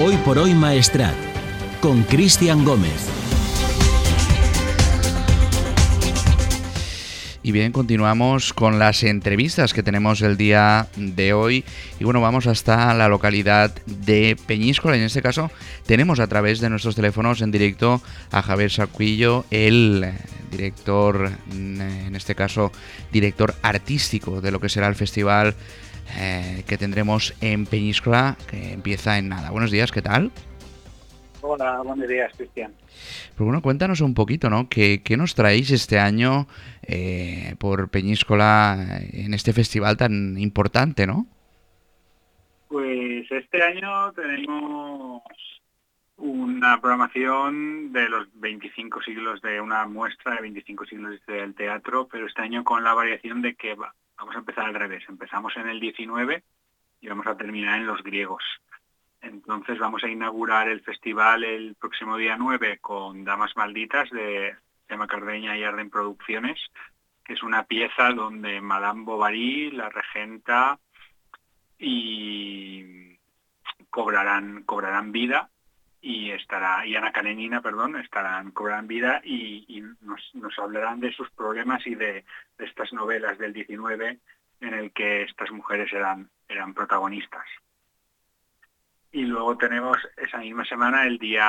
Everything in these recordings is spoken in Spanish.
Hoy por hoy Maestrat, con Cristian Gómez. Y bien, continuamos con las entrevistas que tenemos el día de hoy. Y bueno, vamos hasta la localidad de Peñíscola. Y en este caso tenemos a través de nuestros teléfonos en directo a Javier Sacuillo, el director, en este caso, director artístico de lo que será el festival que tendremos en Peñíscola, que empieza en nada. Buenos días, ¿qué tal? Hola, buenos días, Cristian. Pues bueno, cuéntanos un poquito, ¿no? ¿Qué nos traéis este año por Peñíscola en este festival tan importante, ¿no? Pues este año tenemos una programación de los 25 siglos, de una muestra de 25 siglos del teatro, pero este año con la variación de que vamos a empezar al revés. Empezamos en el 19 y vamos a terminar en los griegos. Entonces vamos a inaugurar el festival el próximo día 9 con Damas Malditas de Gemma Cardeña y Arden Producciones, que es una pieza donde Madame Bovary, la regenta, y cobrarán vida, y Ana Karenina, cobrarán vida y nos hablarán de sus problemas y de estas novelas del 19 en el que estas mujeres eran protagonistas. Y luego tenemos esa misma semana,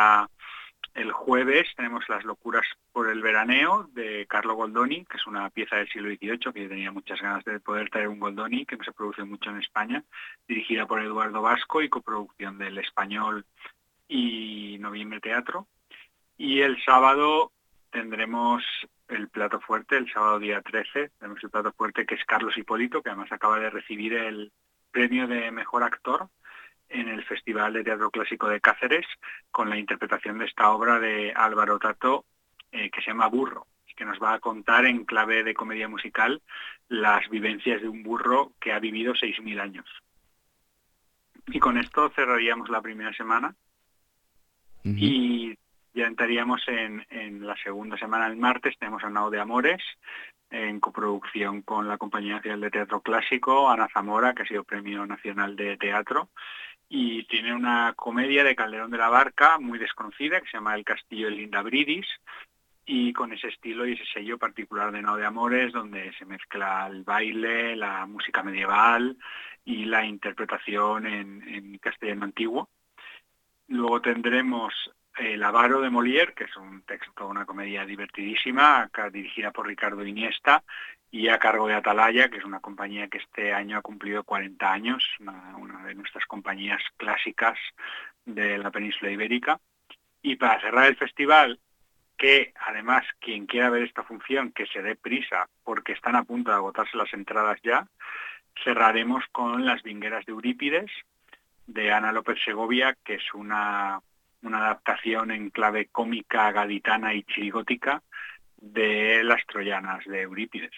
el jueves, tenemos Las locuras por el veraneo de Carlo Goldoni, que es una pieza del siglo XVIII, que yo tenía muchas ganas de poder traer un Goldoni, que no se produce mucho en España, dirigida por Eduardo Vasco y coproducción del Español y Noviembre Teatro. Y el sábado tendremos el plato fuerte, el sábado día 13, tenemos el plato fuerte, que es Carlos Hipólito, que además acaba de recibir el premio de Mejor Actor en el Festival de Teatro Clásico de Cáceres, con la interpretación de esta obra de Álvaro Tato, que se llama Burro, y que nos va a contar en clave de comedia musical las vivencias de un burro que ha vivido 6.000 años. Y con esto cerraríamos la primera semana. Uh-huh. Y ya entraríamos en la segunda semana. El martes tenemos a Nao de Amores, en coproducción con la Compañía Nacional de Teatro Clásico, Ana Zamora, que ha sido Premio Nacional de Teatro, y tiene una comedia de Calderón de la Barca muy desconocida que se llama El Castillo de Lindabridis, y con ese estilo y ese sello particular de Nao de Amores, donde se mezcla el baile, la música medieval y la interpretación en castellano antiguo. Luego tendremos El avaro de Molière, que es un texto, una comedia divertidísima, acá dirigida por Ricardo Iniesta y a cargo de Atalaya, que es una compañía que este año ha cumplido 40 años, una de nuestras compañías clásicas de la península ibérica. Y para cerrar el festival, que además quien quiera ver esta función, que se dé prisa, porque están a punto de agotarse las entradas ya, cerraremos con Las vingueras de Eurípides, de Ana López Segovia, que es una adaptación en clave cómica, gaditana y chirigótica de Las troyanas de Eurípides.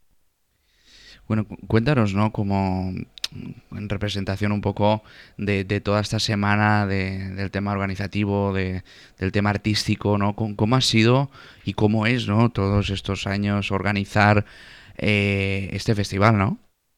Bueno, cuéntanos, ¿no? Como en representación un poco de toda esta semana del tema organizativo, del tema artístico, ¿no? ¿Cómo ha sido y cómo es, ¿no? Todos estos años organizar este festival, ¿no?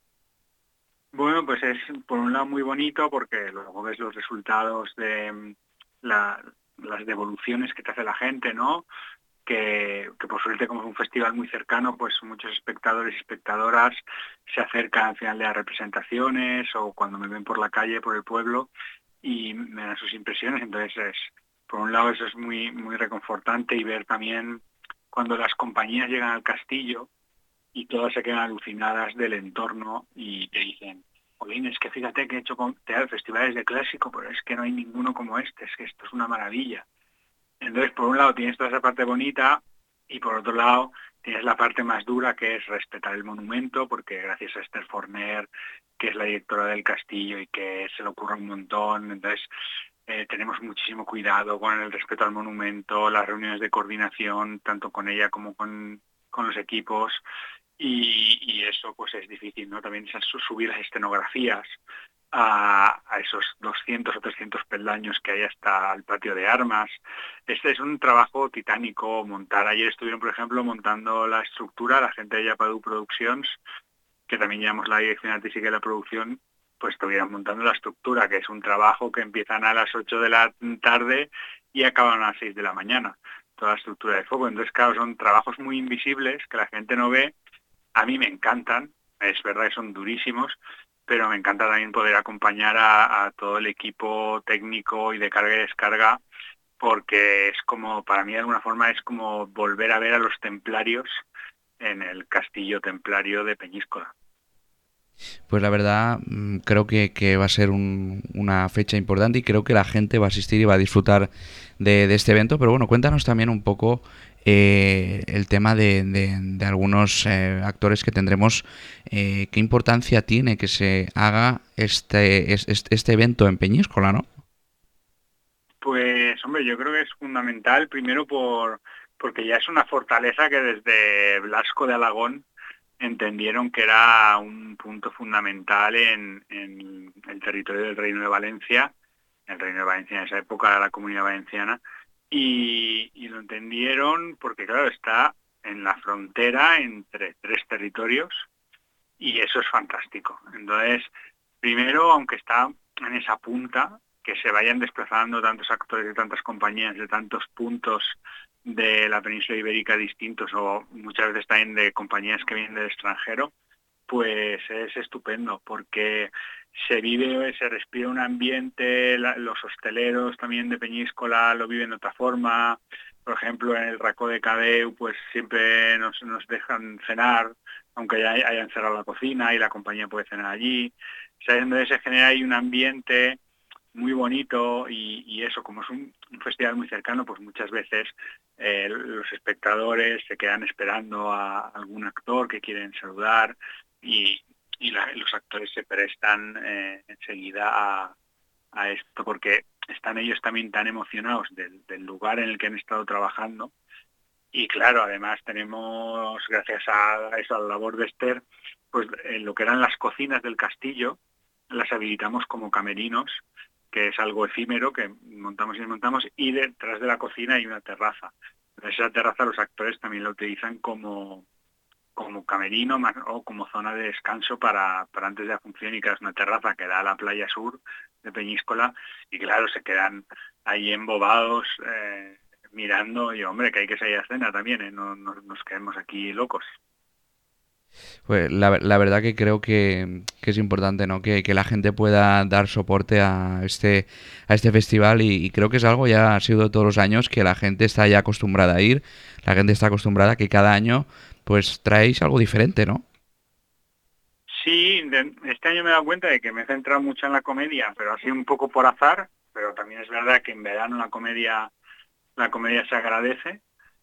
Bueno, pues es por un lado muy bonito porque luego ves los resultados de las devoluciones que te hace la gente, ¿no? Que por suerte, como es un festival muy cercano, pues muchos espectadores y espectadoras se acercan al final de las representaciones o cuando me ven por la calle, por el pueblo, y me dan sus impresiones. Entonces, por un lado, eso es muy, muy reconfortante, y ver también cuando las compañías llegan al castillo y todas se quedan alucinadas del entorno y te dicen: Jolín, es que fíjate que he hecho festivales de clásico, pero es que no hay ninguno como este, es que esto es una maravilla. Entonces, por un lado tienes toda esa parte bonita y por otro lado tienes la parte más dura, que es respetar el monumento, porque gracias a Esther Forner, que es la directora del castillo y que se le ocurre un montón, entonces tenemos muchísimo cuidado con el respeto al monumento, las reuniones de coordinación, tanto con ella como con los equipos, y eso pues es difícil, ¿no? También subir las escenografías a esos 200 o 300 peldaños que hay hasta el patio de armas. Este es un trabajo titánico montar. Ayer estuvieron, por ejemplo, montando la estructura, la gente de Yapadu Productions, que también llevamos la dirección artística de la producción, pues estuvieran montando la estructura, que es un trabajo que empiezan a las 8 de la tarde y acaban a las 6 de la mañana, toda la estructura de fuego. Entonces, claro, son trabajos muy invisibles que la gente no ve. A mí me encantan, es verdad que son durísimos, pero me encanta también poder acompañar a todo el equipo técnico y de carga y descarga, porque es como, para mí de alguna forma es como volver a ver a los templarios en el castillo templario de Peñíscola. Pues la verdad, creo que va a ser una fecha importante y creo que la gente va a asistir y va a disfrutar de este evento. Pero bueno, cuéntanos también un poco el tema de algunos actores que tendremos. ¿Qué importancia tiene que se haga este evento en Peñíscola, no? Pues hombre, yo creo que es fundamental, primero porque ya es una fortaleza que desde Blasco de Alagón entendieron que era un punto fundamental en el territorio del Reino de Valencia, el Reino de Valencia en esa época, la Comunidad Valenciana, y lo entendieron porque, claro, está en la frontera entre 3 territorios y eso es fantástico. Entonces, primero, aunque está en esa punta, que se vayan desplazando tantos actores de tantas compañías, de tantos puntos de la península ibérica distintos, o muchas veces también de compañías que vienen del extranjero, pues es estupendo, porque se vive, se respira un ambiente, los hosteleros también de Peñíscola lo viven de otra forma. Por ejemplo, en el Racó de Cadeu, pues siempre nos dejan cenar, aunque ya hayan cerrado la cocina y la compañía puede cenar allí. O sea, entonces se genera ahí un ambiente muy bonito y eso, como es un festival muy cercano, pues muchas veces los espectadores se quedan esperando a algún actor que quieren saludar y los actores se prestan enseguida a esto porque están ellos también tan emocionados del lugar en el que han estado trabajando. Y claro, además tenemos, gracias a eso, a la labor de Esther, pues lo que eran las cocinas del castillo, las habilitamos como camerinos, que es algo efímero que montamos y desmontamos, y detrás de la cocina hay una terraza. Entonces esa terraza los actores también la utilizan como camerino o como zona de descanso para antes de la función, y que es una terraza que da a la playa sur de Peñíscola, y claro, se quedan ahí embobados mirando, y hombre, que hay que salir a cena también, no nos quedemos aquí locos. Pues la verdad que creo que es importante, ¿no? Que la gente pueda dar soporte a este festival y creo que es algo ya ha sido de todos los años que la gente está ya acostumbrada a ir, la gente está acostumbrada a que cada año pues traéis algo diferente, ¿no? Sí, este año me he dado cuenta de que me he centrado mucho en la comedia, pero así un poco por azar, pero también es verdad que en verano la comedia se agradece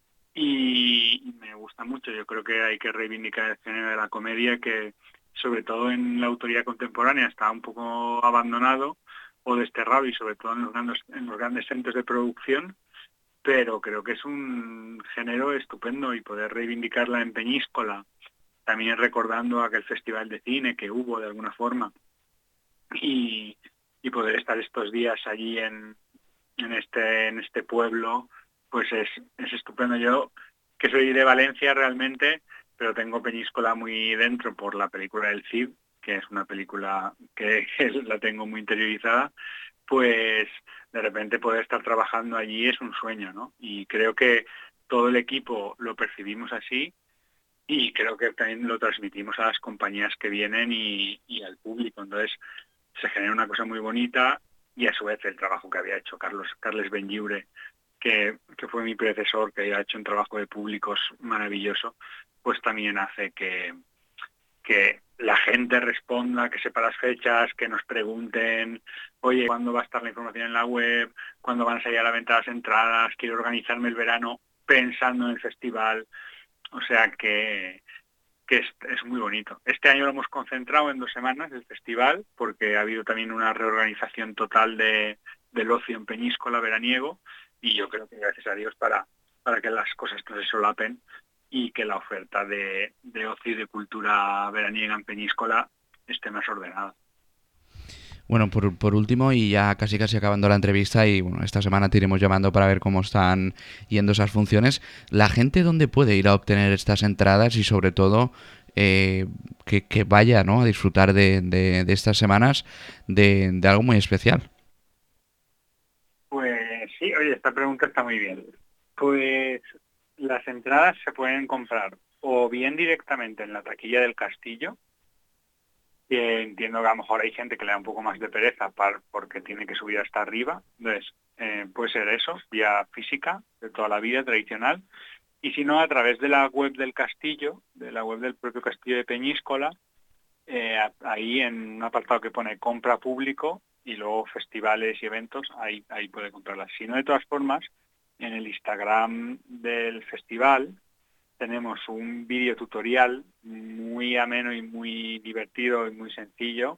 y me gusta mucho. Yo creo que hay que reivindicar el género de la comedia, que sobre todo en la autoría contemporánea está un poco abandonado o desterrado, y sobre todo en los grandes centros de producción, pero creo que es un género estupendo, y poder reivindicarla en Peñíscola, también recordando aquel festival de cine que hubo de alguna forma, y, y poder estar estos días allí en este pueblo, pues es estupendo. Yo, que soy de Valencia realmente, pero tengo Peñíscola muy dentro por la película del Cid, que es una película que la tengo muy interiorizada, pues de repente poder estar trabajando allí es un sueño, ¿no? Y creo que todo el equipo lo percibimos así, y creo que también lo transmitimos a las compañías que vienen y al público. Entonces se genera una cosa muy bonita, y a su vez el trabajo que había hecho Carles Benlliure, que fue mi predecesor, que ha hecho un trabajo de públicos maravilloso, pues también hace que la gente responda, que sepa las fechas, que nos pregunten, oye, ¿cuándo va a estar la información en la web? ¿Cuándo van a salir a la venta las entradas? Quiero organizarme el verano pensando en el festival. O sea que es muy bonito. Este año lo hemos concentrado en 2 semanas, el festival, porque ha habido también una reorganización total del ocio en Peñíscola veraniego, y yo creo que gracias a Dios para que las cosas no se solapen y que la oferta de ocio y de cultura veraniega en Peñíscola esté más ordenada. Bueno, por último, y ya casi acabando la entrevista, y bueno, esta semana te iremos llamando para ver cómo están yendo esas funciones, ¿la gente dónde puede ir a obtener estas entradas y sobre todo que vaya, ¿no?, a disfrutar de estas semanas de algo muy especial. Pues sí, oye, esta pregunta está muy bien. Pues las entradas se pueden comprar o bien directamente en la taquilla del castillo, que entiendo que a lo mejor hay gente que le da un poco más de pereza porque tiene que subir hasta arriba. Entonces, puede ser eso, vía física, de toda la vida, tradicional. Y si no, a través de la web del castillo, de la web del propio castillo de Peñíscola, ahí en un apartado que pone compra público y luego festivales y eventos, ahí puede comprarlas. Si no, de todas formas, en el Instagram del festival tenemos un vídeo tutorial muy ameno y muy divertido y muy sencillo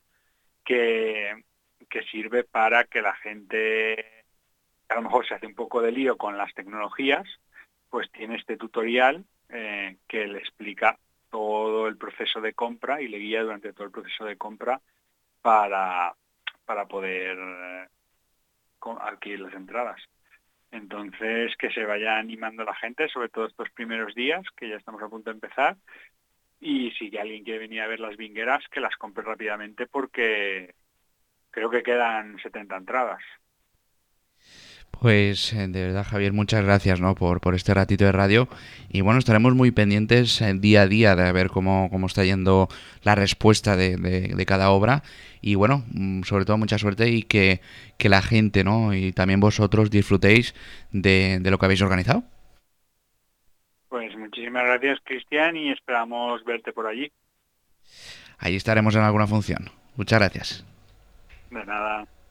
que sirve para que la gente, a lo mejor se hace un poco de lío con las tecnologías, pues tiene este tutorial que le explica todo el proceso de compra y le guía durante todo el proceso de compra para, para poder adquirir las entradas. Entonces, que se vaya animando la gente, sobre todo estos primeros días, que ya estamos a punto de empezar, y si alguien quiere venir a ver las vingueras, que las compre rápidamente porque creo que quedan 70 entradas. Pues de verdad, Javier, muchas gracias, ¿no?, por este ratito de radio. Y bueno, estaremos muy pendientes día a día de ver cómo está yendo la respuesta de cada obra. Y bueno, sobre todo mucha suerte y que la gente, ¿no?, y también vosotros disfrutéis de lo que habéis organizado. Pues muchísimas gracias, Cristian, y esperamos verte por allí. Allí estaremos en alguna función. Muchas gracias. De nada.